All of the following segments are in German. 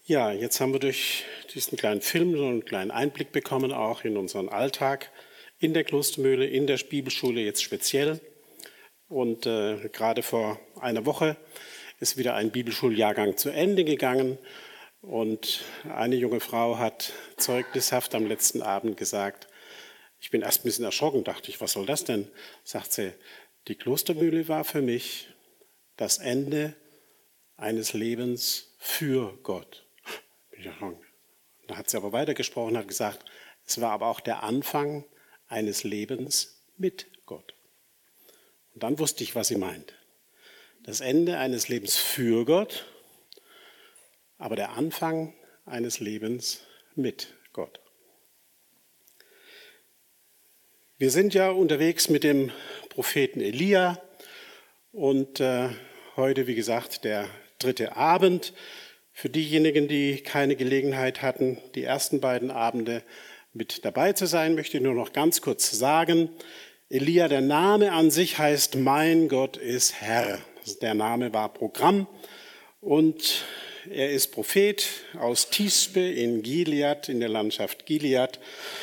Ja, jetzt haben wir durch diesen kleinen Film so einen kleinen Einblick bekommen, auch in unseren Alltag in der Klostermühle, in der Bibelschule jetzt speziell. Und gerade vor einer Woche ist wieder ein Bibelschuljahrgang zu Ende gegangen. Und eine junge Frau hat zeugnishaft am letzten Abend gesagt, ich bin erst ein bisschen erschrocken, dachte ich, was soll das denn? Sagt sie, die Klostermühle war für mich das Ende eines Lebens für Gott. Da hat sie aber weitergesprochen, hat gesagt, es war aber auch der Anfang eines Lebens mit Gott. Und dann wusste ich, was sie meint. Das Ende eines Lebens für Gott, aber der Anfang eines Lebens mit Gott. Wir sind ja unterwegs mit dem Propheten Elia und heute, wie gesagt, der 3. Abend. Für diejenigen, die keine Gelegenheit hatten, die ersten beiden Abende mit dabei zu sein, möchte ich nur noch ganz kurz sagen, Elia, der Name an sich heißt, mein Gott ist Herr. Der Name war Programm und er ist Prophet aus Tisbe in Gilead, in der Landschaft Gilead.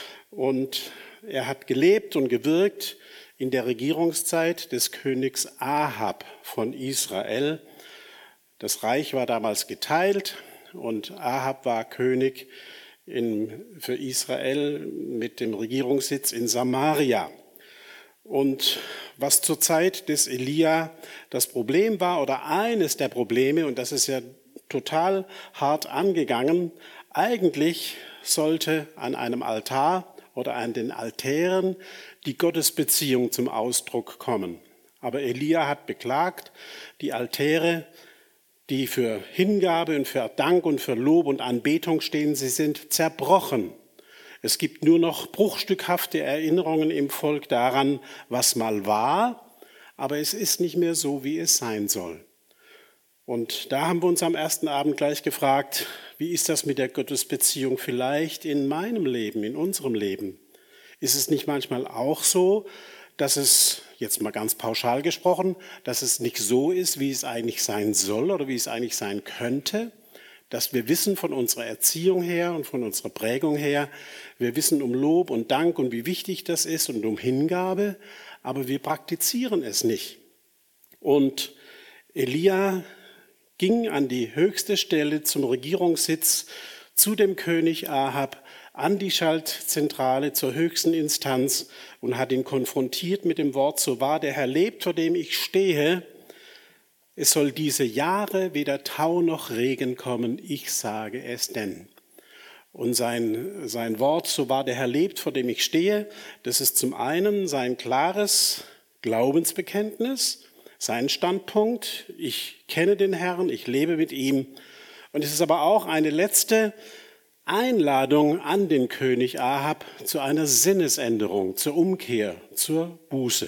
Und er hat gelebt und gewirkt in der Regierungszeit des Königs Ahab von Israel. Das Reich war damals geteilt und Ahab war König für Israel mit dem Regierungssitz in Samaria. Und was zur Zeit des Elia das Problem war oder eines der Probleme, und das ist ja total hart angegangen, eigentlich sollte an einem Altar oder an den Altären die Gottesbeziehung zum Ausdruck kommen. Aber Elia hat beklagt, die Altäre, die für Hingabe und für Dank und für Lob und Anbetung stehen, sie sind zerbrochen. Es gibt nur noch bruchstückhafte Erinnerungen im Volk daran, was mal war, aber es ist nicht mehr so, wie es sein soll. Und da haben wir uns am ersten Abend gleich gefragt, wie ist das mit der Gottesbeziehung vielleicht in meinem Leben, in unserem Leben? Ist es nicht manchmal auch so, dass es, jetzt mal ganz pauschal gesprochen, dass es nicht so ist, wie es eigentlich sein soll oder wie es eigentlich sein könnte, dass wir wissen von unserer Erziehung her und von unserer Prägung her, wir wissen um Lob und Dank und wie wichtig das ist und um Hingabe, aber wir praktizieren es nicht. Und Elia ging an die höchste Stelle zum Regierungssitz, zu dem König Ahab, an die Schaltzentrale zur höchsten Instanz und hat ihn konfrontiert mit dem Wort, so wahr der Herr lebt, vor dem ich stehe, es soll diese Jahre weder Tau noch Regen kommen, ich sage es denn. Und sein Wort, so wahr der Herr lebt, vor dem ich stehe, das ist zum einen sein klares Glaubensbekenntnis, sein Standpunkt, ich kenne den Herrn, ich lebe mit ihm. Und es ist aber auch eine letzte Einladung an den König Ahab zu einer Sinnesänderung, zur Umkehr, zur Buße.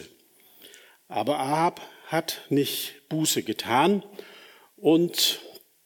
Aber Ahab hat nicht Buße getan und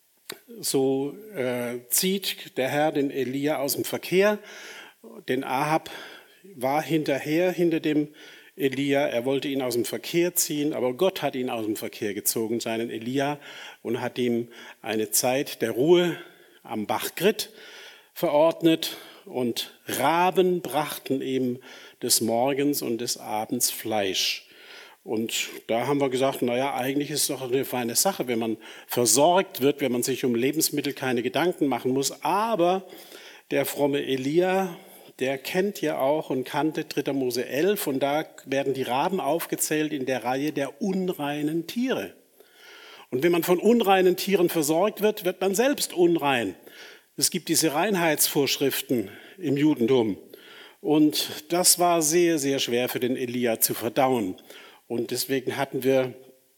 so zieht der Herr den Elia aus dem Verkehr. Denn Ahab war hinter dem Elia, er wollte ihn aus dem Verkehr ziehen, aber Gott hat ihn aus dem Verkehr gezogen, seinen Elia, und hat ihm eine Zeit der Ruhe am Bach Grit verordnet und Raben brachten ihm des Morgens und des Abends Fleisch. Und da haben wir gesagt, naja, eigentlich ist es doch eine feine Sache, wenn man versorgt wird, wenn man sich um Lebensmittel keine Gedanken machen muss. Aber der fromme Elia, der kennt ja auch und kannte 3. Mose 11 und da werden die Raben aufgezählt in der Reihe der unreinen Tiere. Und wenn man von unreinen Tieren versorgt wird, wird man selbst unrein. Es gibt diese Reinheitsvorschriften im Judentum und das war sehr, sehr schwer für den Elia zu verdauen. Und deswegen hatten wir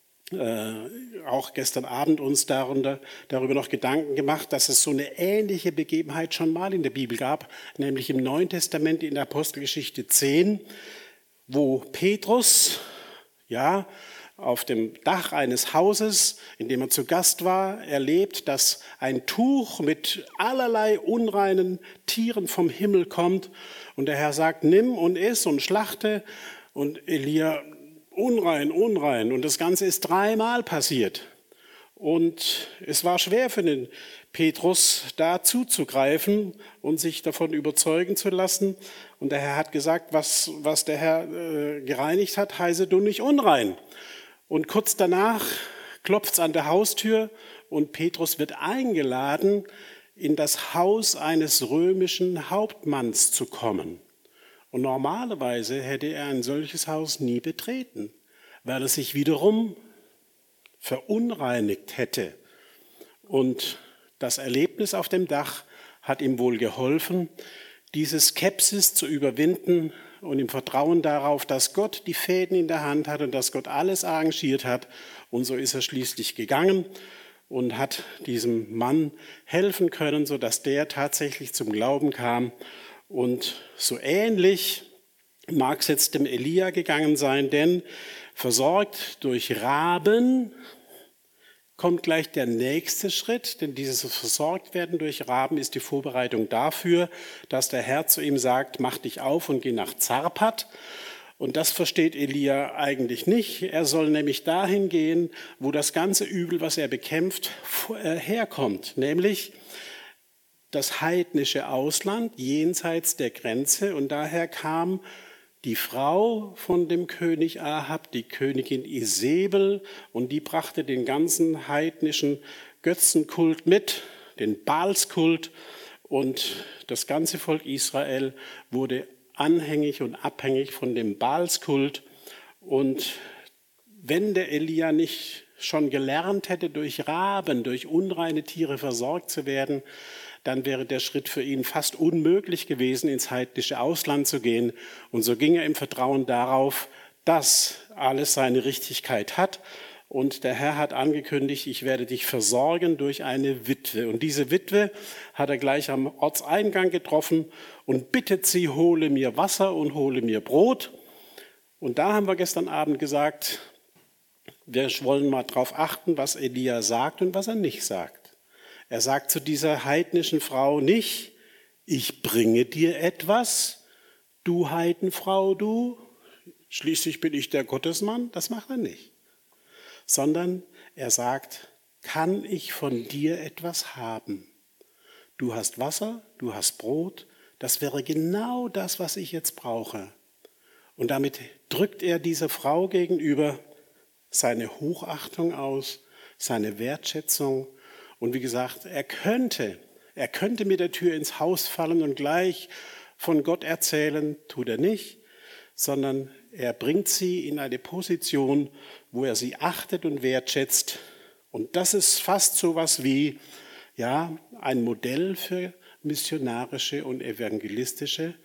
auch gestern Abend uns darüber noch Gedanken gemacht, dass es so eine ähnliche Begebenheit schon mal in der Bibel gab, nämlich im Neuen Testament in der Apostelgeschichte 10, wo Petrus, ja, auf dem Dach eines Hauses, in dem er zu Gast war, erlebt, dass ein Tuch mit allerlei unreinen Tieren vom Himmel kommt und der Herr sagt, nimm und iss und schlachte und Elia, unrein, unrein und das Ganze ist 3-mal passiert Und es war schwer für den Petrus, da zuzugreifen und sich davon überzeugen zu lassen. Und der Herr hat gesagt, was der Herr gereinigt hat, heiße du nicht unrein. Und kurz danach klopft es an der Haustür und Petrus wird eingeladen, in das Haus eines römischen Hauptmanns zu kommen. Und normalerweise hätte er ein solches Haus nie betreten, weil er sich wiederum verunreinigt hätte. Und das Erlebnis auf dem Dach hat ihm wohl geholfen, diese Skepsis zu überwinden und im Vertrauen darauf, dass Gott die Fäden in der Hand hat und dass Gott alles arrangiert hat. Und so ist er schließlich gegangen und hat diesem Mann helfen können, sodass der tatsächlich zum Glauben kam. Und so ähnlich mag es jetzt dem Elia gegangen sein, denn versorgt durch Raben kommt gleich der nächste Schritt, denn dieses Versorgtwerden durch Raben ist die Vorbereitung dafür, dass der Herr zu ihm sagt, mach dich auf und geh nach Zarpat. Und das versteht Elia eigentlich nicht. Er soll nämlich dahin gehen, wo das ganze Übel, was er bekämpft, herkommt, nämlich das heidnische Ausland jenseits der Grenze. Und daher kam die Frau von dem König Ahab, die Königin Isebel, und die brachte den ganzen heidnischen Götzenkult mit, den Baalskult, und das ganze Volk Israel wurde anhängig und abhängig von dem Baalskult. Und wenn der Elia nicht schon gelernt hätte, durch Raben, durch unreine Tiere versorgt zu werden, dann wäre der Schritt für ihn fast unmöglich gewesen, ins heidnische Ausland zu gehen. Und so ging er im Vertrauen darauf, dass alles seine Richtigkeit hat. Und der Herr hat angekündigt, ich werde dich versorgen durch eine Witwe. Und diese Witwe hat er gleich am Ortseingang getroffen und bittet sie, hole mir Wasser und hole mir Brot. Und da haben wir gestern Abend gesagt, wir wollen mal darauf achten, was Elia sagt und was er nicht sagt. Er sagt zu dieser heidnischen Frau nicht, ich bringe dir etwas, du Heidenfrau, du, schließlich bin ich der Gottesmann. Das macht er nicht. Sondern er sagt, kann ich von dir etwas haben? Du hast Wasser, du hast Brot, das wäre genau das, was ich jetzt brauche. Und damit drückt er dieser Frau gegenüber seine Hochachtung aus, seine Wertschätzung. Und wie gesagt, er könnte mit der Tür ins Haus fallen und gleich von Gott erzählen, tut er nicht, sondern er bringt sie in eine Position, wo er sie achtet und wertschätzt. Und das ist fast so was wie ein Modell für missionarische und evangelistische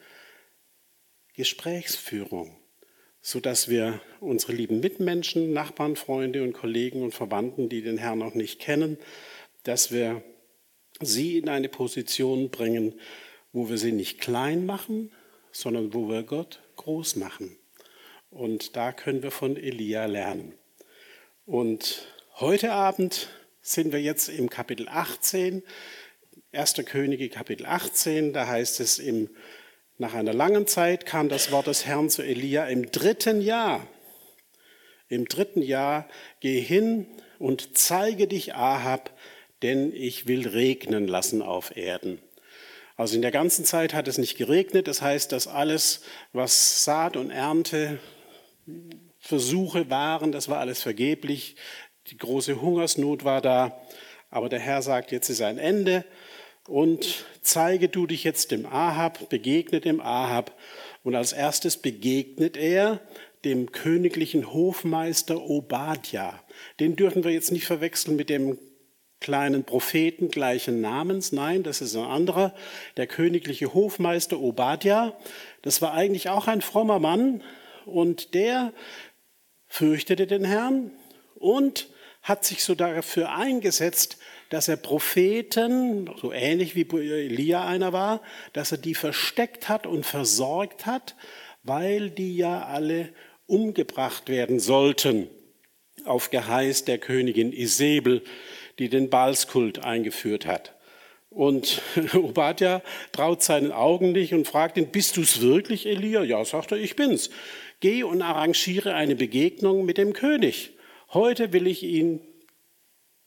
Gesprächsführung, sodass wir unsere lieben Mitmenschen, Nachbarn, Freunde und Kollegen und Verwandten, die den Herrn noch nicht kennen, dass wir sie in eine Position bringen, wo wir sie nicht klein machen, sondern wo wir Gott groß machen. Und da können wir von Elia lernen. Und heute Abend sind wir jetzt im Kapitel 18, 1. Könige Kapitel 18, da heißt es, nach einer langen Zeit kam das Wort des Herrn zu Elia im 3. Jahr. Im 3. Jahr, geh hin und zeige dich Ahab, denn ich will regnen lassen auf Erden. Also in der ganzen Zeit hat es nicht geregnet. Das heißt, dass alles, was Saat und Ernte Versuche waren, das war alles vergeblich. Die große Hungersnot war da. Aber der Herr sagt, jetzt ist ein Ende. Und zeige du dich jetzt dem Ahab, begegne dem Ahab. Und als erstes begegnet er dem königlichen Hofmeister Obadja. Den dürfen wir jetzt nicht verwechseln mit dem kleinen Propheten gleichen Namens. Nein, das ist ein anderer. Der königliche Hofmeister Obadja, das war eigentlich auch ein frommer Mann. Und der fürchtete den Herrn und hat sich so dafür eingesetzt, dass er Propheten, so ähnlich wie Elia einer war, dass er die versteckt hat und versorgt hat, weil die ja alle umgebracht werden sollten, auf Geheiß der Königin Isebel, die den Baalskult eingeführt hat. Und Obadja traut seinen Augen nicht und fragt ihn, bist du es wirklich, Elia? Ja, sagt er, ich bin's. Geh und arrangiere eine Begegnung mit dem König. Heute will ich ihn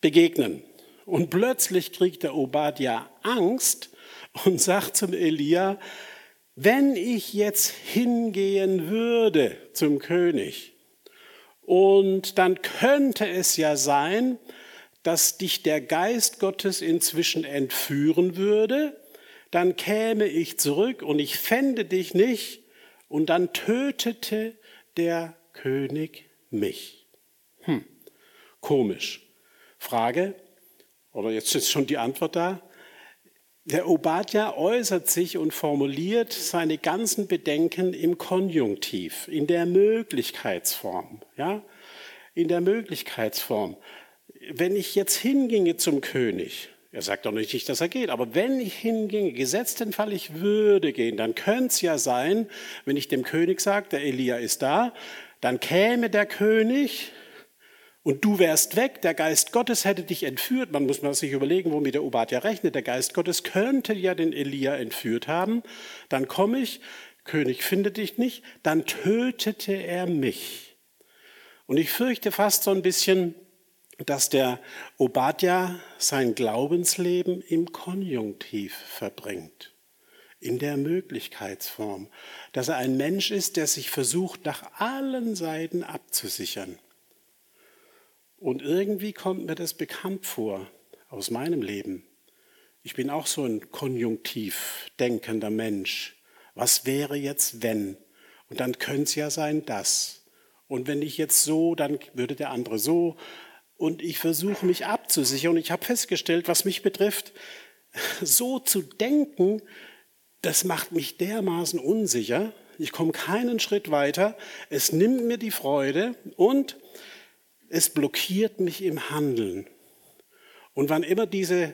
begegnen. Und plötzlich kriegt der Obadja Angst und sagt zum Elia, wenn ich jetzt hingehen würde zum König und dann könnte es ja sein, dass dich der Geist Gottes inzwischen entführen würde, dann käme ich zurück und ich fände dich nicht und dann tötete der König mich. Komisch. Frage, oder jetzt ist schon die Antwort da. Der Obadja äußert sich und formuliert seine ganzen Bedenken im Konjunktiv, in der Möglichkeitsform. Ja? In der Möglichkeitsform. Wenn ich jetzt hinginge zum König, er sagt doch nicht, dass er geht, aber wenn ich hinginge, gesetzt den Fall, ich würde gehen, dann könnte es ja sein, wenn ich dem König sage, der Elia ist da, dann käme der König und du wärst weg, der Geist Gottes hätte dich entführt. Man muss sich überlegen, womit der Obadja rechnet. Der Geist Gottes könnte ja den Elia entführt haben. Dann komme ich, König findet dich nicht, dann tötete er mich. Und ich fürchte fast so ein bisschen, dass der Obadja sein Glaubensleben im Konjunktiv verbringt, in der Möglichkeitsform, dass er ein Mensch ist, der sich versucht, nach allen Seiten abzusichern. Und irgendwie kommt mir das bekannt vor aus meinem Leben. Ich bin auch so ein konjunktiv denkender Mensch. Was wäre jetzt, wenn? Und dann könnte es ja sein, das. Und wenn ich jetzt so, dann würde der andere so. Und ich versuche mich abzusichern. Und ich habe festgestellt, was mich betrifft, so zu denken, das macht mich dermaßen unsicher. Ich komme keinen Schritt weiter. Es nimmt mir die Freude und es blockiert mich im Handeln. Und wann immer diese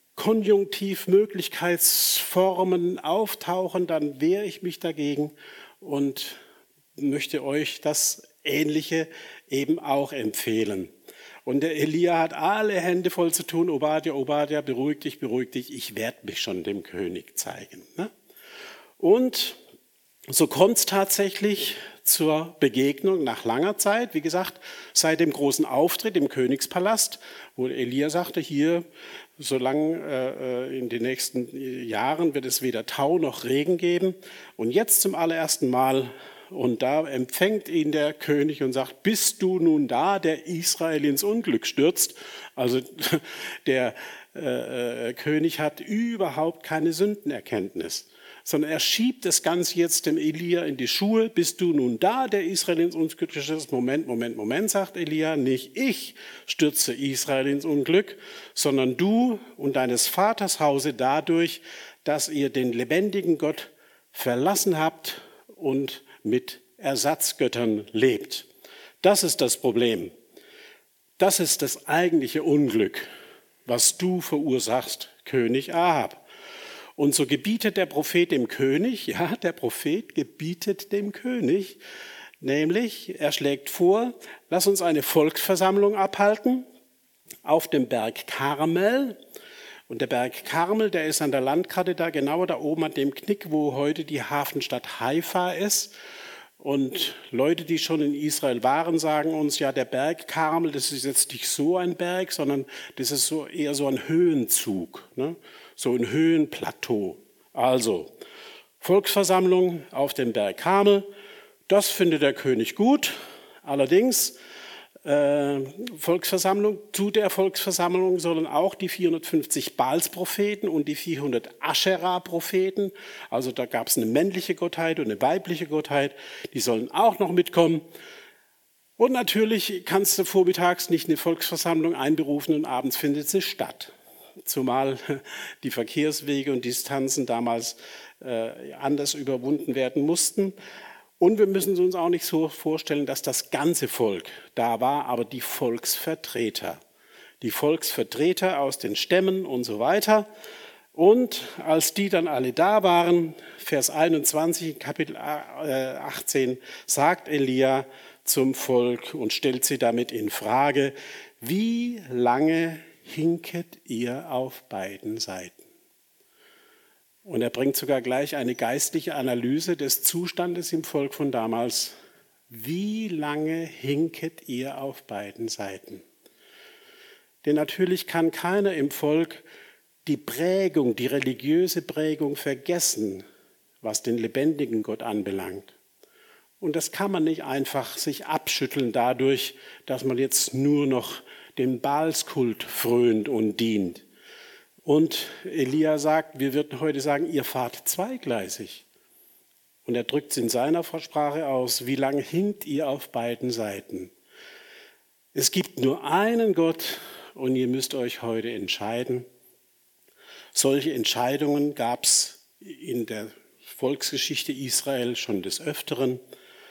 Konjunktivmöglichkeitsformen auftauchen, dann wehre ich mich dagegen und möchte euch das Ähnliche eben auch empfehlen. Und der Elia hat alle Hände voll zu tun. Obadja, Obadja, beruhig dich, ich werde mich schon dem König zeigen. Und so kommt es tatsächlich zur Begegnung nach langer Zeit. Wie gesagt, seit dem großen Auftritt im Königspalast, wo Elia sagte, hier, solange in den nächsten Jahren wird es weder Tau noch Regen geben. Und jetzt zum allerersten Mal, und da empfängt ihn der König und sagt, bist du nun da, der Israel ins Unglück stürzt? Also der König hat überhaupt keine Sündenerkenntnis, sondern er schiebt das Ganze jetzt dem Elia in die Schuhe. Bist du nun da, der Israel ins Unglück stürzt? Moment, sagt Elia, nicht ich stürze Israel ins Unglück, sondern du und deines Vaters Hause dadurch, dass ihr den lebendigen Gott verlassen habt und mit Ersatzgöttern lebt. Das ist das Problem. Das ist das eigentliche Unglück, was du verursachst, König Ahab. Und so gebietet der Prophet dem König, ja, der Prophet gebietet dem König, nämlich er schlägt vor, lass uns eine Volksversammlung abhalten auf dem Berg Karmel. Und der Berg Karmel, der ist an der Landkarte da, genau da oben an dem Knick, wo heute die Hafenstadt Haifa ist. Und Leute, die schon in Israel waren, sagen uns, ja, der Berg Karmel, das ist jetzt nicht so ein Berg, sondern das ist so eher so ein Höhenzug, ne? So ein Höhenplateau. Also, Volksversammlung auf dem Berg Karmel, das findet der König gut. Allerdings, Volksversammlung, zu der Volksversammlung sollen auch die 450 Baals-Propheten und die 400 Aschera-Propheten, also da gab es eine männliche Gottheit und eine weibliche Gottheit, die sollen auch noch mitkommen. Und natürlich kannst du vormittags nicht eine Volksversammlung einberufen und abends findet sie statt. Zumal die Verkehrswege und Distanzen damals anders überwunden werden mussten. Und wir müssen uns auch nicht so vorstellen, dass das ganze Volk da war, aber die Volksvertreter. Die Volksvertreter aus den Stämmen und so weiter. Und als die dann alle da waren, Vers 21, Kapitel 18, sagt Elia zum Volk und stellt sie damit in Frage, wie lange hinket ihr auf beiden Seiten? Und er bringt sogar gleich eine geistliche Analyse des Zustandes im Volk von damals. Wie lange hinket ihr auf beiden Seiten? Denn natürlich kann keiner im Volk die Prägung, die religiöse Prägung vergessen, was den lebendigen Gott anbelangt. Und das kann man nicht einfach sich abschütteln dadurch, dass man jetzt nur noch dem Baalskult frönt und dient. Und Elia sagt, wir würden heute sagen, ihr fahrt zweigleisig. Und er drückt es in seiner Sprache aus, wie lange hinkt ihr auf beiden Seiten? Es gibt nur einen Gott und ihr müsst euch heute entscheiden. Solche Entscheidungen gab es in der Volksgeschichte Israel schon des Öfteren.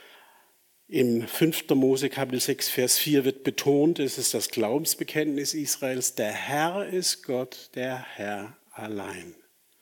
Im 5. Mose Kapitel 6, Vers 4 wird betont, es ist das Glaubensbekenntnis Israels, der Herr ist Gott, der Herr allein.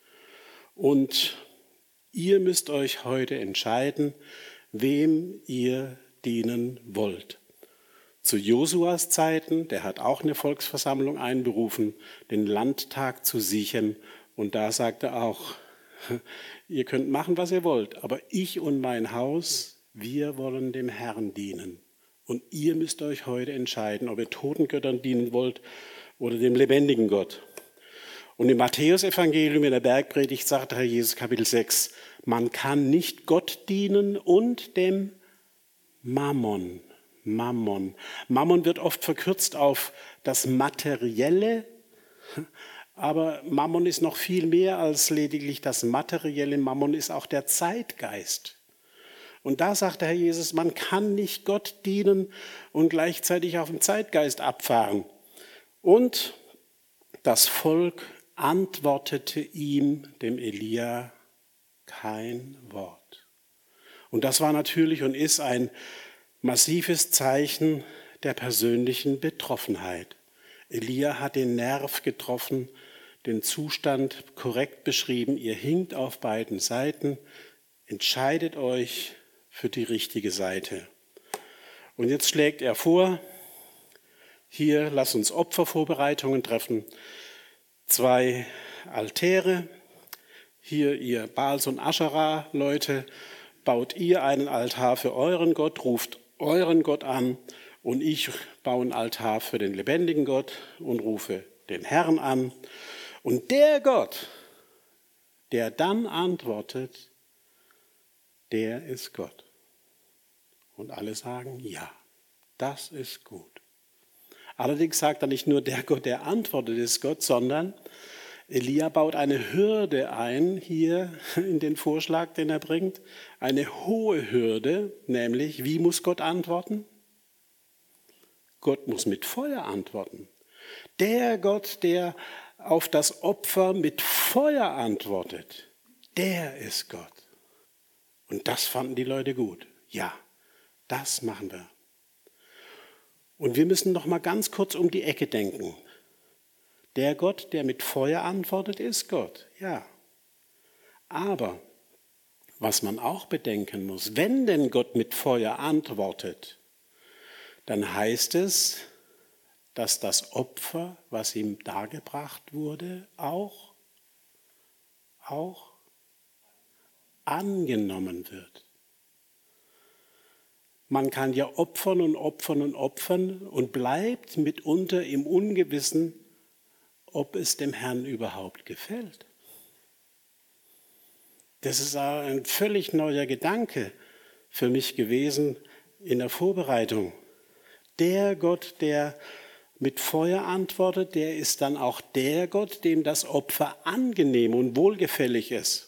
Und ihr müsst euch heute entscheiden, wem ihr dienen wollt. Zu Josuas Zeiten, der hat auch eine Volksversammlung einberufen, den Landtag zu Sichem. Und da sagt er auch, ihr könnt machen, was ihr wollt, aber ich und mein Haus, wir wollen dem Herrn dienen. Und ihr müsst euch heute entscheiden, ob ihr toten Göttern dienen wollt oder dem lebendigen Gott. Und im Matthäusevangelium in der Bergpredigt sagt Herr Jesus Kapitel 6, man kann nicht Gott dienen und dem Mammon. Mammon. Mammon wird oft verkürzt auf das Materielle, aber Mammon ist noch viel mehr als lediglich das Materielle. Mammon ist auch der Zeitgeist. Und da sagt der Herr Jesus, man kann nicht Gott dienen und gleichzeitig auf den Zeitgeist abfahren. Und das Volk antwortete ihm, dem Elia, kein Wort. Und das war natürlich und ist ein massives Zeichen der persönlichen Betroffenheit. Elia hat den Nerv getroffen, den Zustand korrekt beschrieben. Ihr hinkt auf beiden Seiten, entscheidet euch für die richtige Seite. Und jetzt schlägt er vor, hier lasst uns Opfervorbereitungen treffen. 2 Altäre, hier ihr Baals- und Aschera-Leute, baut ihr einen Altar für euren Gott, ruft euren Gott an und ich baue einen Altar für den lebendigen Gott und rufe den Herrn an. Und der Gott, der dann antwortet, der ist Gott. Und alle sagen, ja, das ist gut. Allerdings sagt er nicht nur, der Gott, der antwortet, ist Gott, sondern Elia baut eine Hürde ein, hier in den Vorschlag, den er bringt. Eine hohe Hürde, nämlich, wie muss Gott antworten? Gott muss mit Feuer antworten. Der Gott, der auf das Opfer mit Feuer antwortet, der ist Gott. Und das fanden die Leute gut. Ja, das machen wir. Und wir müssen noch mal ganz kurz um die Ecke denken. Der Gott, der mit Feuer antwortet, ist Gott, ja. Aber was man auch bedenken muss, wenn denn Gott mit Feuer antwortet, dann heißt es, dass das Opfer, was ihm dargebracht wurde, auch angenommen wird. Man kann ja opfern und opfern und opfern und bleibt mitunter im Ungewissen, ob es dem Herrn überhaupt gefällt. Das ist ein völlig neuer Gedanke für mich gewesen in der Vorbereitung. Der Gott, der mit Feuer antwortet, der ist dann auch der Gott, dem das Opfer angenehm und wohlgefällig ist.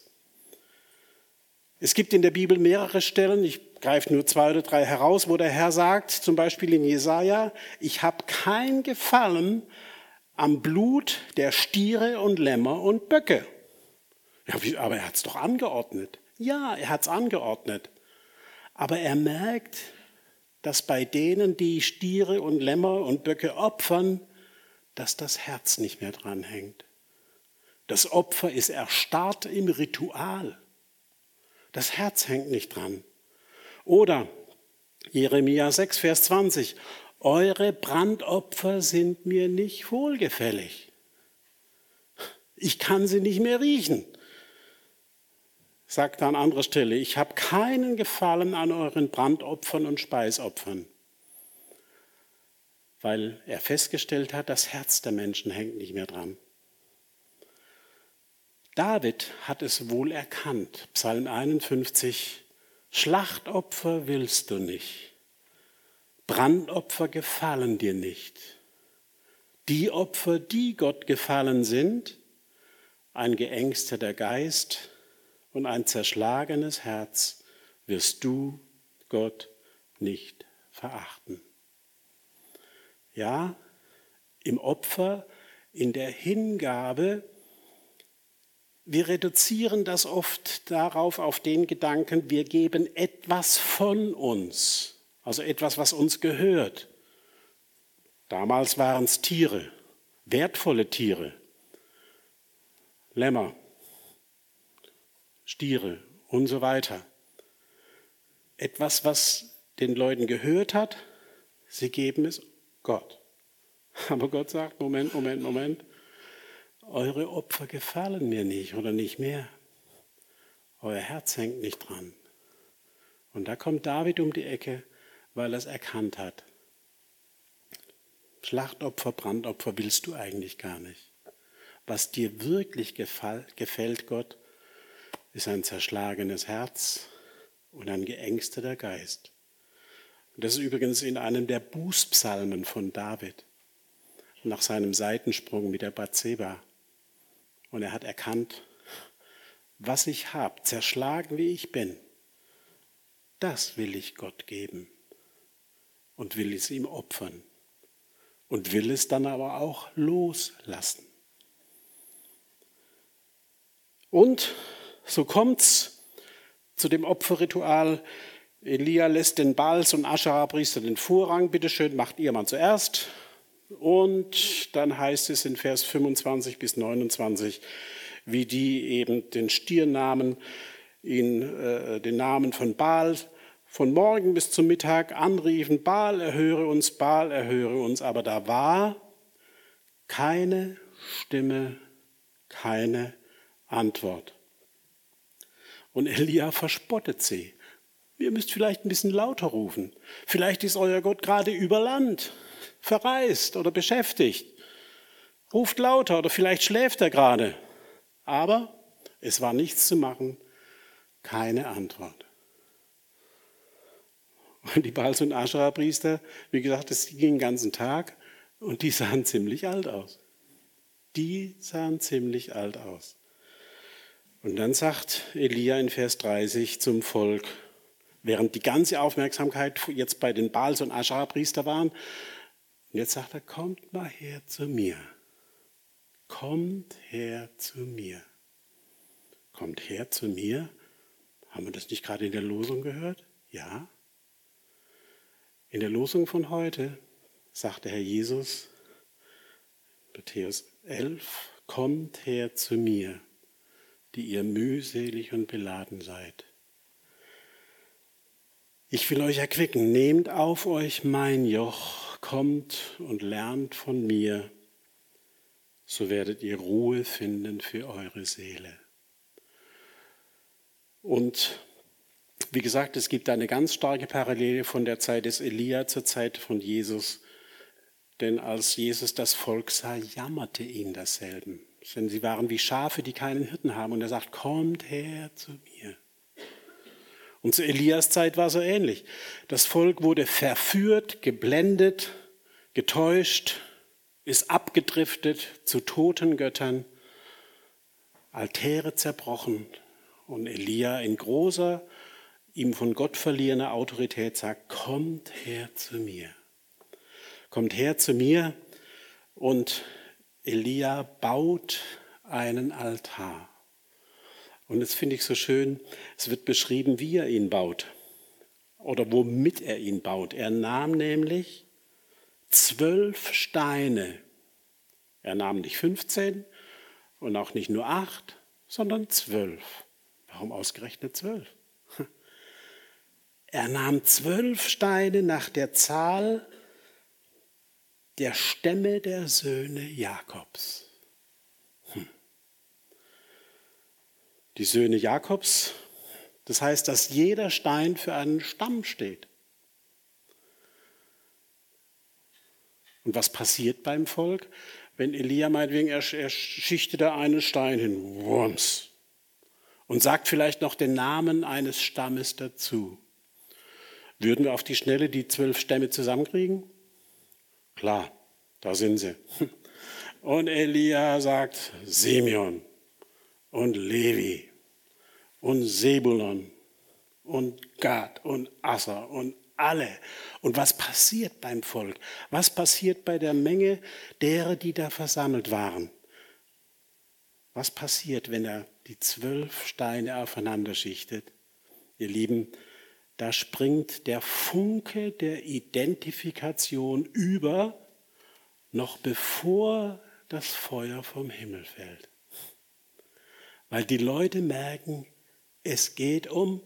Es gibt in der Bibel mehrere Stellen, ich greife nur 2 oder 3 heraus, wo der Herr sagt, zum Beispiel in Jesaja, ich habe kein Gefallen am Blut der Stiere und Lämmer und Böcke. Ja, aber er hat es doch angeordnet. Ja, er hat es angeordnet. Aber er merkt, dass bei denen, die Stiere und Lämmer und Böcke opfern, dass das Herz nicht mehr dran hängt. Das Opfer ist erstarrt im Ritual. Das Herz hängt nicht dran. Oder Jeremia 6, Vers 20. Eure Brandopfer sind mir nicht wohlgefällig. Ich kann sie nicht mehr riechen. Sagt er an anderer Stelle, ich habe keinen Gefallen an euren Brandopfern und Speisopfern. weil er festgestellt hat, das Herz der Menschen hängt nicht mehr dran. David hat es wohl erkannt, Psalm 51, Schlachtopfer willst du nicht, Brandopfer gefallen dir nicht. Die Opfer, die Gott gefallen sind, ein geängsteter Geist und ein zerschlagenes Herz, wirst du, Gott, nicht verachten. Ja, im Opfer, in der Hingabe, wir reduzieren das oft darauf, auf den Gedanken, wir geben etwas von uns, also etwas, was uns gehört. Damals waren es Tiere, wertvolle Tiere, Lämmer, Stiere und so weiter. Etwas, was den Leuten gehört hat, sie geben es Gott. Aber Gott sagt, Moment, eure Opfer gefallen mir nicht oder nicht mehr. Euer Herz hängt nicht dran. Und da kommt David um die Ecke, weil er es erkannt hat. Schlachtopfer, Brandopfer willst du eigentlich gar nicht. Was dir wirklich gefällt, Gott, ist ein zerschlagenes Herz und ein geängsteter Geist. Und das ist übrigens in einem der Bußpsalmen von David, nach seinem Seitensprung mit der Bathseba. Und er hat erkannt, was ich habe, zerschlagen wie ich bin, das will ich Gott geben und will es ihm opfern und will es dann aber auch loslassen. Und so kommt's zu dem Opferritual. Elia lässt den Baals- und Aschera-Priester den Vorrang. Bitte schön, macht ihr mal zuerst. Und dann heißt es in Vers 25 bis 29, wie die eben den Stiernamen, den Namen von Baal von morgen bis zum Mittag anriefen, Baal, erhöre uns, Baal, erhöre uns. Aber da war keine Stimme, keine Antwort. Und Elia verspottet sie. Ihr müsst vielleicht ein bisschen lauter rufen. Vielleicht ist euer Gott gerade über Land, verreist oder beschäftigt. Ruft lauter oder vielleicht schläft er gerade. Aber es war nichts zu machen, keine Antwort. Und die Baals- und Aschera-Priester, wie gesagt, das ging den ganzen Tag und die sahen ziemlich alt aus. Die sahen ziemlich alt aus. Und dann sagt Elia in Vers 30 zum Volk, während die ganze Aufmerksamkeit jetzt bei den Baals- und Aschera-Priester waren, und jetzt sagt er, kommt mal her zu mir. Kommt her zu mir. Kommt her zu mir. Haben wir das nicht gerade in der Losung gehört? Ja. In der Losung von heute sagt der Herr Jesus, Matthäus 11, kommt her zu mir, die ihr mühselig und beladen seid. Ich will euch erquicken, nehmt auf euch mein Joch, kommt und lernt von mir, so werdet ihr Ruhe finden für eure Seele. Und wie gesagt, es gibt eine ganz starke Parallele von der Zeit des Elia zur Zeit von Jesus. Denn als Jesus das Volk sah, jammerte ihn dasselben. Denn sie waren wie Schafe, die keinen Hirten haben. Und er sagt, kommt her zu mir. Und zu Elias Zeit war so ähnlich. Das Volk wurde verführt, geblendet, getäuscht, ist abgedriftet zu toten Göttern, Altäre zerbrochen. Und Elia in großer, ihm von Gott verliehener Autorität sagt, kommt her zu mir. Kommt her zu mir. Und Elia baut einen Altar. Und das finde ich so schön, es wird beschrieben, wie er ihn baut oder womit er ihn baut. Er nahm nämlich 12 Steine. Er nahm nicht 15 und auch nicht nur 8, sondern 12. Warum ausgerechnet 12? Er nahm 12 Steine nach der Zahl der Stämme der Söhne Jakobs. Die Söhne Jakobs, das heißt, dass jeder Stein für einen Stamm steht. Und was passiert beim Volk? Wenn Elia meinetwegen, er schichtet da einen Stein hin, wumms, und sagt vielleicht noch den Namen eines Stammes dazu. Würden wir auf die Schnelle die 12 Stämme zusammenkriegen? Klar, da sind sie. Und Elia sagt Simeon und Levi und Sebulon und Gad und Asser und alle. Und was passiert beim Volk? Was passiert bei der Menge derer, die da versammelt waren? Was passiert, wenn er die 12 Steine aufeinander schichtet? Ihr Lieben, da springt der Funke der Identifikation über, noch bevor das Feuer vom Himmel fällt. Weil die Leute merken, es geht um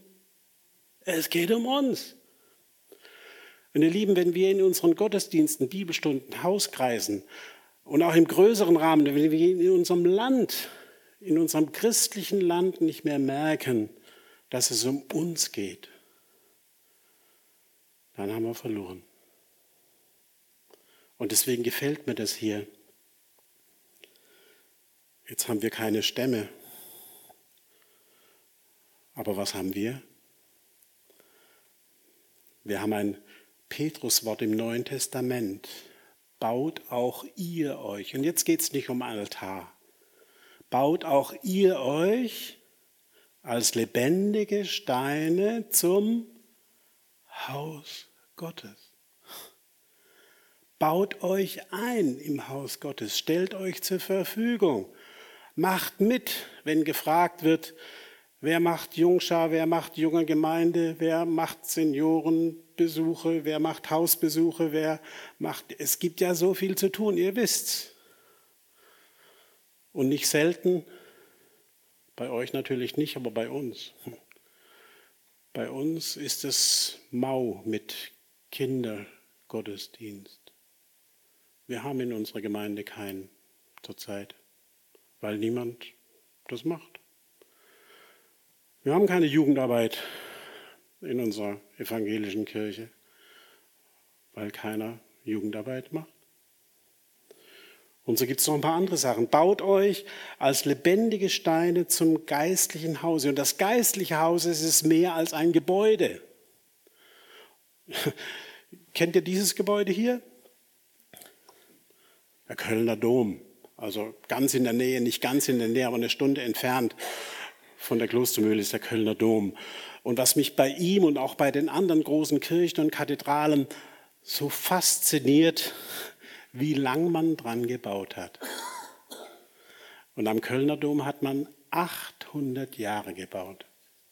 uns. Und ihr Lieben, wenn wir in unseren Gottesdiensten, Bibelstunden, Hauskreisen und auch im größeren Rahmen, wenn wir in unserem Land, in unserem christlichen Land nicht mehr merken, dass es um uns geht, dann haben wir verloren. Und deswegen gefällt mir das hier. Jetzt haben wir keine Stämme. Aber was haben wir? Wir haben ein Petruswort im Neuen Testament. Baut auch ihr euch. Und jetzt geht es nicht um Altar. Baut auch ihr euch als lebendige Steine zum Haus Gottes. Baut euch ein im Haus Gottes. Stellt euch zur Verfügung. Macht mit, wenn gefragt wird, wer macht Jungschar, wer macht junge Gemeinde, wer macht Seniorenbesuche, wer macht Hausbesuche, es gibt ja so viel zu tun, ihr wisst's. Und nicht selten, bei euch natürlich nicht, aber bei uns. Bei uns ist es mau mit Kindergottesdienst. Wir haben in unserer Gemeinde keinen zurzeit, weil niemand das macht. Wir haben keine Jugendarbeit in unserer evangelischen Kirche, weil keiner Jugendarbeit macht. Und so gibt es noch ein paar andere Sachen. Baut euch als lebendige Steine zum geistlichen Hause. Und das geistliche Haus ist mehr als ein Gebäude. Kennt ihr dieses Gebäude hier? Der Kölner Dom. Also ganz in der Nähe, nicht ganz in der Nähe, aber eine Stunde entfernt von der Klostermühle ist der Kölner Dom. Und was mich bei ihm und auch bei den anderen großen Kirchen und Kathedralen so fasziniert, wie lang man dran gebaut hat. Und am Kölner Dom hat man 800 Jahre gebaut.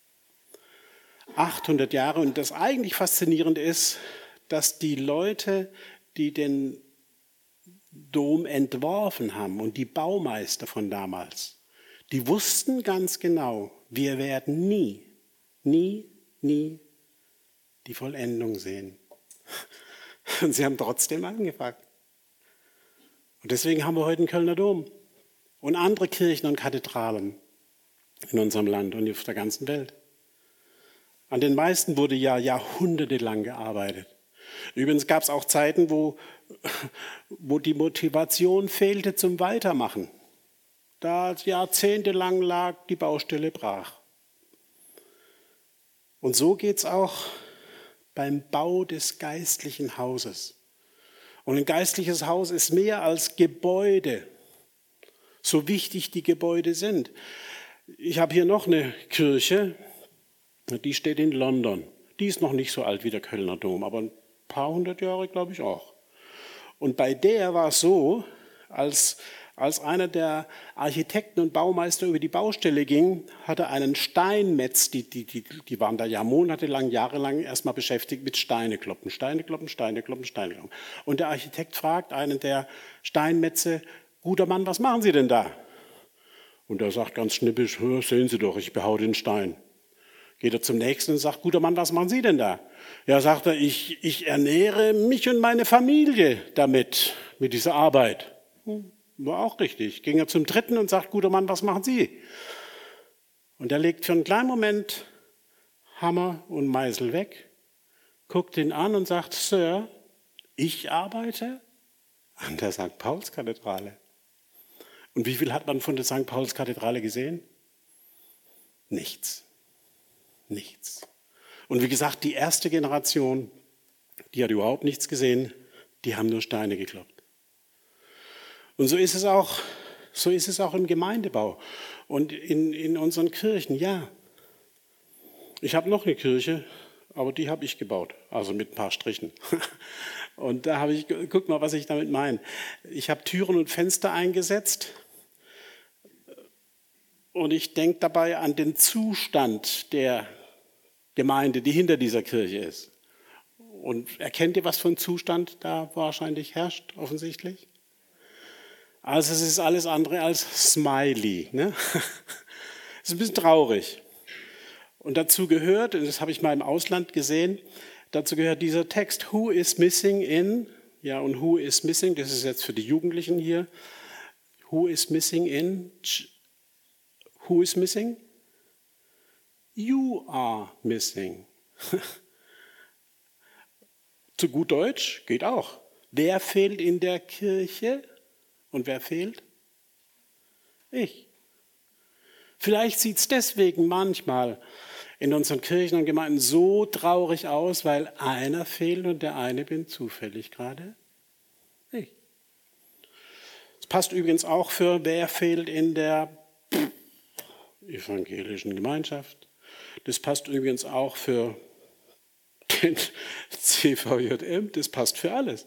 800 Jahre. Und das eigentlich Faszinierende ist, dass die Leute, die den Dom entworfen haben und die Baumeister von damals, die wussten ganz genau, wir werden nie die Vollendung sehen. Und sie haben trotzdem angefangen. Und deswegen haben wir heute einen Kölner Dom und andere Kirchen und Kathedralen in unserem Land und auf der ganzen Welt. An den meisten wurde ja jahrhundertelang gearbeitet. Übrigens gab es auch Zeiten, wo die Motivation fehlte zum Weitermachen. Da jahrzehntelang lag die Baustelle brach. Und so geht es auch beim Bau des geistlichen Hauses. Und ein geistliches Haus ist mehr als Gebäude, so wichtig die Gebäude sind. Ich habe hier noch eine Kirche, die steht in London. Die ist noch nicht so alt wie der Kölner Dom, aber ein paar hundert Jahre, glaube ich, auch. Und bei der war es so, als einer der Architekten und Baumeister über die Baustelle ging, hatte einen Steinmetz, die waren da ja monatelang, jahrelang erstmal beschäftigt mit Steine kloppen. Und der Architekt fragt einen der Steinmetze, guter Mann, was machen Sie denn da? Und er sagt ganz schnippisch, sehen Sie doch, ich behau den Stein. Geht er zum nächsten und sagt, guter Mann, was machen Sie denn da? Ja, sagt er, ich ernähre mich und meine Familie damit, mit dieser Arbeit. War auch richtig. Ging er zum dritten und sagt, guter Mann, was machen Sie? Und er legt für einen kleinen Moment Hammer und Meißel weg, guckt ihn an und sagt, Sir, ich arbeite An der St. Paulskathedrale. Und wie viel hat man von der St. Paulskathedrale gesehen? Nichts. Nichts. Und wie gesagt, die erste Generation, die hat überhaupt nichts gesehen, die haben nur Steine gekloppt. Und so ist es auch im Gemeindebau und in unseren Kirchen, ja. Ich habe noch eine Kirche, aber die habe ich gebaut, also mit ein paar Strichen. Und da habe ich, guck mal, was ich damit meine. Ich habe Türen und Fenster eingesetzt und ich denke dabei an den Zustand der Gemeinde, die hinter dieser Kirche ist. Und erkennt ihr, was für ein Zustand da wahrscheinlich herrscht, offensichtlich? Also es ist alles andere als smiley. Ne? Es ist ein bisschen traurig. Und dazu gehört, und das habe ich mal im Ausland gesehen, dazu gehört dieser Text, who is missing in, ja, und who is missing, das ist jetzt für die Jugendlichen hier, who is missing in, who is missing? You are missing. Zu gut Deutsch geht auch. Wer fehlt in der Kirche und wer fehlt? Ich. Vielleicht sieht es deswegen manchmal in unseren Kirchen und Gemeinden so traurig aus, weil einer fehlt und der eine bin zufällig gerade ich. Das passt übrigens auch für wer fehlt in der evangelischen Gemeinschaft. Das passt übrigens auch für den CVJM, das passt für alles.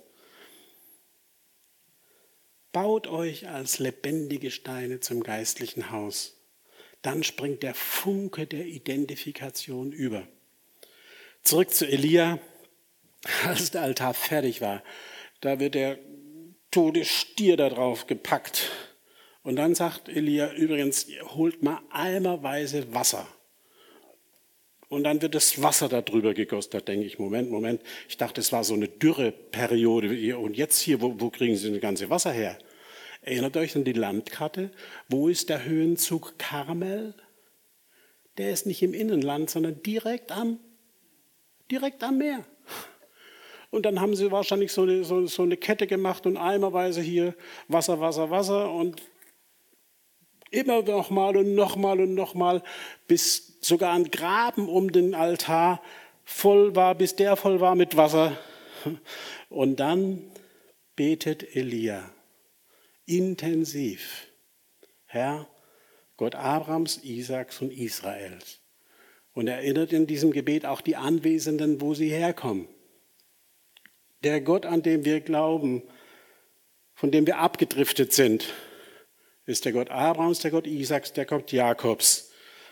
Baut euch als lebendige Steine zum geistlichen Haus. Dann springt der Funke der Identifikation über. Zurück zu Elia, als der Altar fertig war. Da wird der tote Stier da drauf gepackt. Und dann sagt Elia, übrigens, holt mal eimerweise Wasser. Und dann wird das Wasser da drüber gegossen. Da denke ich, Moment. Ich dachte, es war so eine Dürreperiode. Und jetzt hier, wo kriegen Sie das ganze Wasser her? Erinnert euch an die Landkarte? Wo ist der Höhenzug Karmel? Der ist nicht im Innenland, sondern direkt am Meer. Und dann haben sie wahrscheinlich so eine Kette gemacht und eimerweise hier Wasser und immer nochmal, bis sogar ein Graben um den Altar voll war, bis der voll war mit Wasser. Und dann betet Elia intensiv: Herr, Gott Abrahams, Isaaks und Israels. Und erinnert in diesem Gebet auch die Anwesenden, wo sie herkommen. Der Gott, an dem wir glauben, von dem wir abgedriftet sind, ist der Gott Abrahams, der Gott Isaaks, der Gott Jakobs.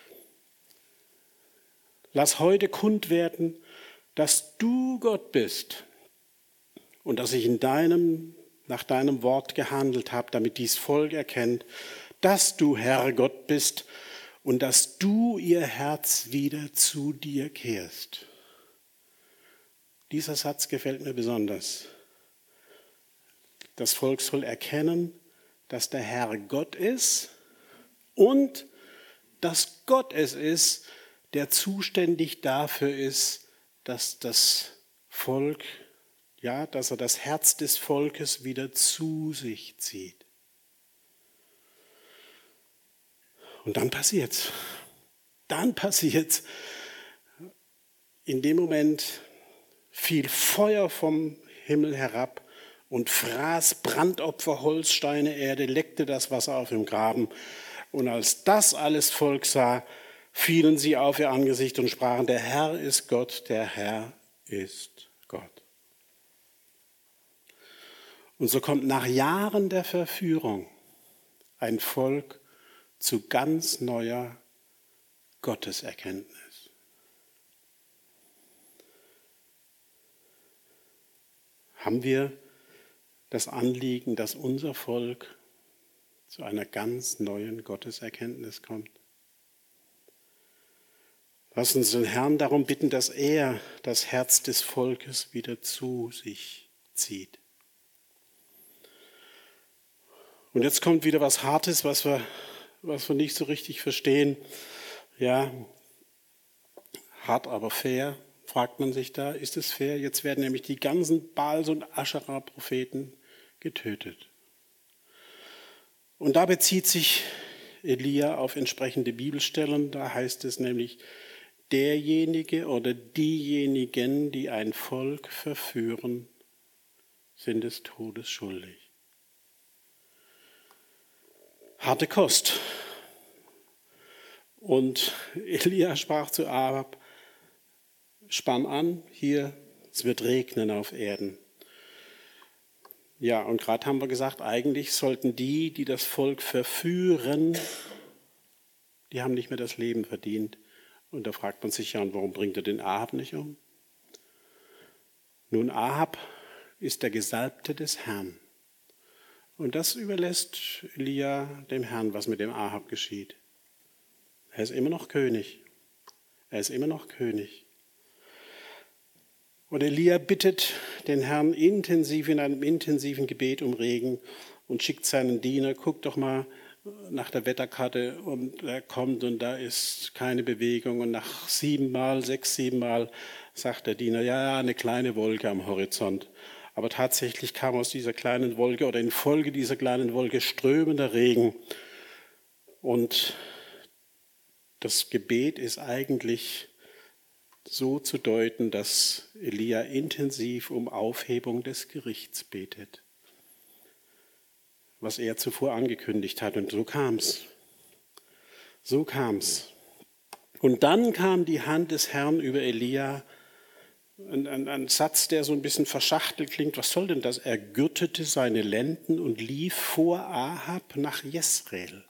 Lass heute kund werden, dass du Gott bist und dass ich nach deinem Wort gehandelt habe, damit dies Volk erkennt, dass du Herr Gott bist und dass du ihr Herz wieder zu dir kehrst. Dieser Satz gefällt mir besonders. Das Volk soll erkennen, dass der Herr Gott ist und dass Gott es ist, der zuständig dafür ist, dass das Volk, ja, dass er das Herz des Volkes wieder zu sich zieht. Und dann passiert's. In dem Moment fiel Feuer vom Himmel herab und fraß Brandopfer, Holzsteine, Erde, leckte das Wasser auf dem Graben. Und als das alles Volk sah, fielen sie auf ihr Angesicht und sprachen: Der Herr ist Gott, der Herr ist Gott. Und so kommt nach Jahren der Verführung ein Volk zu ganz neuer Gotteserkenntnis. Haben wir das Anliegen, dass unser Volk zu einer ganz neuen Gotteserkenntnis kommt? Lass uns den Herrn darum bitten, dass er das Herz des Volkes wieder zu sich zieht. Und jetzt kommt wieder was Hartes, was wir nicht so richtig verstehen. Ja, hart aber fair, fragt man sich da. Ist es fair? Jetzt werden nämlich die ganzen Baals- und Aschera-Propheten getötet. Und da bezieht sich Elia auf entsprechende Bibelstellen. Da heißt es nämlich, derjenige oder diejenigen, die ein Volk verführen, sind des Todes schuldig. Harte Kost. Und Elia sprach zu Ahab, spann an, hier, es wird regnen auf Erden. Ja, und gerade haben wir gesagt, eigentlich sollten die das Volk verführen, die haben nicht mehr das Leben verdient. Und da fragt man sich ja, und warum bringt er den Ahab nicht um? Nun, Ahab ist der Gesalbte des Herrn. Und das überlässt Elia dem Herrn, was mit dem Ahab geschieht. Er ist immer noch König. Er ist immer noch König. Und Elia bittet den Herrn intensiv in einem intensiven Gebet um Regen und schickt seinen Diener, guck doch mal nach der Wetterkarte, und er kommt und da ist keine Bewegung. Und nach 7 Mal sagt der Diener, ja, eine kleine Wolke am Horizont. Aber tatsächlich kam aus dieser kleinen Wolke oder infolge dieser kleinen Wolke strömender Regen. Und das Gebet ist eigentlich so zu deuten, dass Elia intensiv um Aufhebung des Gerichts betet, was er zuvor angekündigt hat. Und so kam's. So kam's. Und dann kam die Hand des Herrn über Elia. Ein Satz, der so ein bisschen verschachtelt klingt. Was soll denn das? Er gürtete seine Lenden und lief vor Ahab nach Jezreel.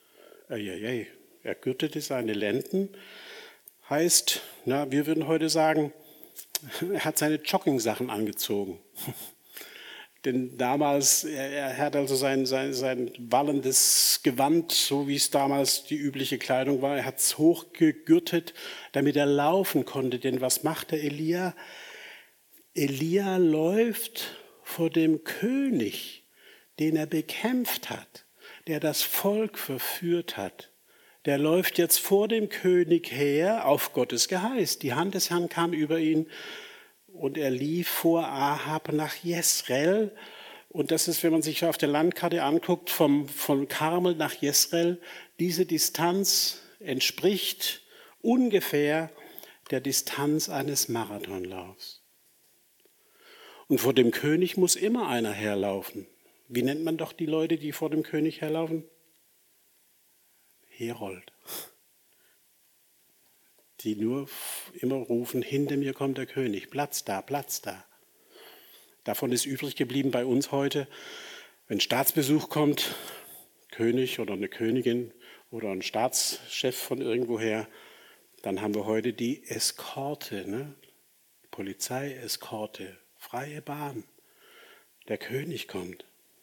Er gürtete seine Lenden. Heißt, wir würden heute sagen, er hat seine Jogging-Sachen angezogen. Denn damals, er hat also sein wallendes Gewand, so wie es damals die übliche Kleidung war, er hat es hochgegürtet, damit er laufen konnte. Denn was macht der Elia? Elia läuft vor dem König, den er bekämpft hat, der das Volk verführt hat. Der läuft jetzt vor dem König her auf Gottes Geheiß. Die Hand des Herrn kam über ihn. Und er lief vor Ahab nach Jezreel. Und das ist, wenn man sich auf der Landkarte anguckt, von Karmel nach Jezreel, diese Distanz entspricht ungefähr der Distanz eines Marathonlaufs. Und vor dem König muss immer einer herlaufen. Wie nennt man doch die Leute, die vor dem König herlaufen? Herold. Die nur immer rufen, hinter mir kommt der König, Platz da, Platz da. Davon ist übrig geblieben bei uns heute, wenn Staatsbesuch kommt, König oder eine Königin oder ein Staatschef von irgendwoher, dann haben wir heute die Eskorte, Polizeieskorte, freie Bahn. Der König kommt.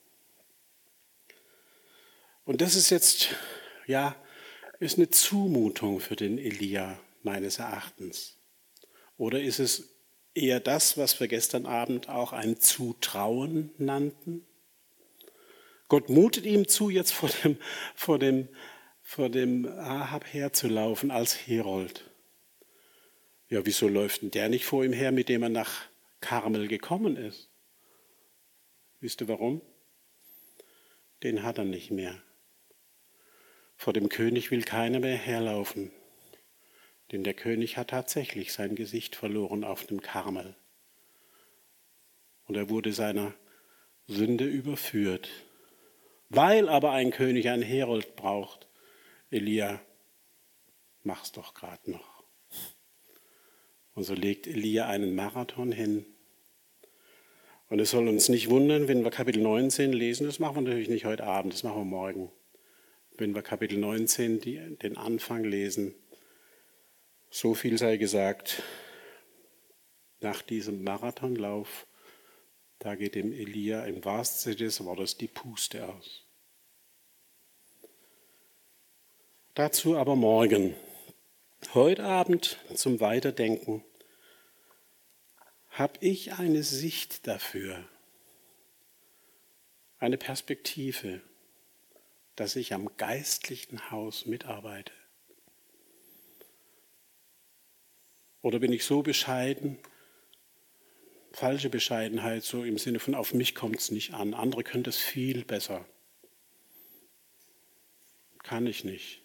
Und das ist jetzt, ist eine Zumutung für den Elia, meines Erachtens. Oder ist es eher das, was wir gestern Abend auch ein Zutrauen nannten? Gott mutet ihm zu, jetzt vor dem Ahab herzulaufen als Herold. Ja, wieso läuft denn der nicht vor ihm her, mit dem er nach Karmel gekommen ist? Wisst ihr warum? Den hat er nicht mehr. Vor dem König will keiner mehr herlaufen. Denn der König hat tatsächlich sein Gesicht verloren auf dem Karmel. Und er wurde seiner Sünde überführt. Weil aber ein König einen Herold braucht, Elia, mach's doch gerade noch. Und so legt Elia einen Marathon hin. Und es soll uns nicht wundern, wenn wir Kapitel 19 lesen, das machen wir natürlich nicht heute Abend, das machen wir morgen. Wenn wir Kapitel 19 den Anfang lesen, so viel sei gesagt, nach diesem Marathonlauf, da geht dem Elia im wahrsten Sinne des Wortes die Puste aus. Dazu aber morgen. Heute Abend zum Weiterdenken habe ich eine Sicht dafür, eine Perspektive, dass ich am geistlichen Haus mitarbeite. Oder bin ich so bescheiden, falsche Bescheidenheit, so im Sinne von, auf mich kommt es nicht an, andere können das viel besser. Kann ich nicht.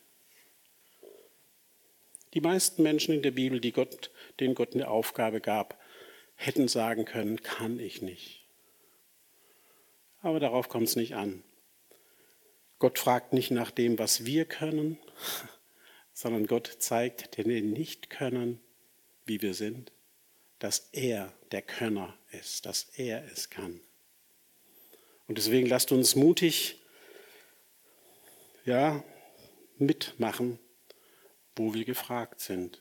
Die meisten Menschen in der Bibel, denen Gott eine Aufgabe gab, hätten sagen können, kann ich nicht. Aber darauf kommt es nicht an. Gott fragt nicht nach dem, was wir können, sondern Gott zeigt denen nicht können, wie wir sind, dass er der Könner ist, dass er es kann. Und deswegen lasst uns mutig mitmachen, wo wir gefragt sind.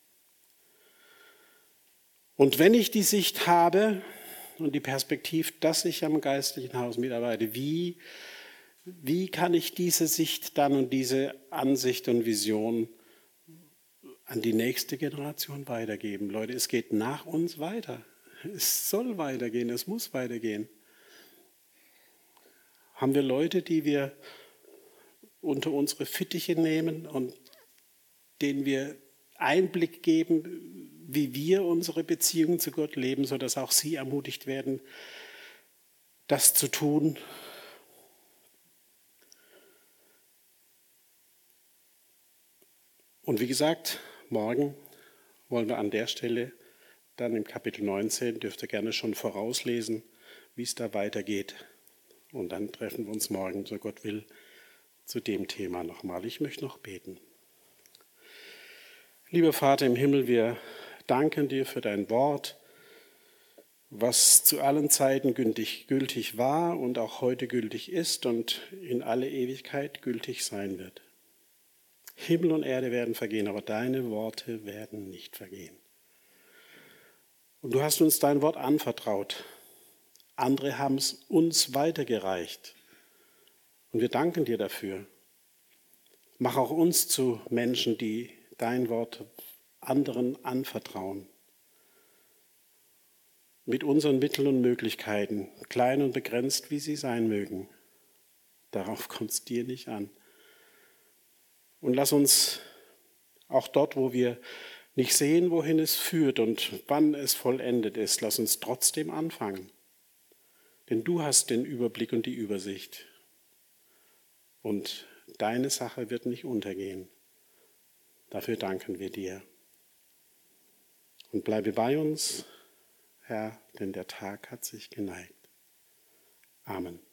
Und wenn ich die Sicht habe und die Perspektive, dass ich am geistlichen Haus mitarbeite, wie kann ich diese Sicht dann und diese Ansicht und Vision an die nächste Generation weitergeben? Leute, es geht nach uns weiter. Es soll weitergehen, es muss weitergehen. Haben wir Leute, die wir unter unsere Fittiche nehmen und denen wir Einblick geben, wie wir unsere Beziehung zu Gott leben, sodass auch sie ermutigt werden, das zu tun? Und wie gesagt, morgen wollen wir an der Stelle dann im Kapitel 19, dürft ihr gerne schon vorauslesen, wie es da weitergeht. Und dann treffen wir uns morgen, so Gott will, zu dem Thema nochmal. Ich möchte noch beten. Lieber Vater im Himmel, wir danken dir für dein Wort, was zu allen Zeiten gültig war und auch heute gültig ist und in alle Ewigkeit gültig sein wird. Himmel und Erde werden vergehen, aber deine Worte werden nicht vergehen. Und du hast uns dein Wort anvertraut. Andere haben es uns weitergereicht. Und wir danken dir dafür. Mach auch uns zu Menschen, die dein Wort anderen anvertrauen. Mit unseren Mitteln und Möglichkeiten, klein und begrenzt, wie sie sein mögen. Darauf kommt es dir nicht an. Und lass uns auch dort, wo wir nicht sehen, wohin es führt und wann es vollendet ist, lass uns trotzdem anfangen. Denn du hast den Überblick und die Übersicht. Und deine Sache wird nicht untergehen. Dafür danken wir dir. Und bleibe bei uns, Herr, denn der Tag hat sich geneigt. Amen.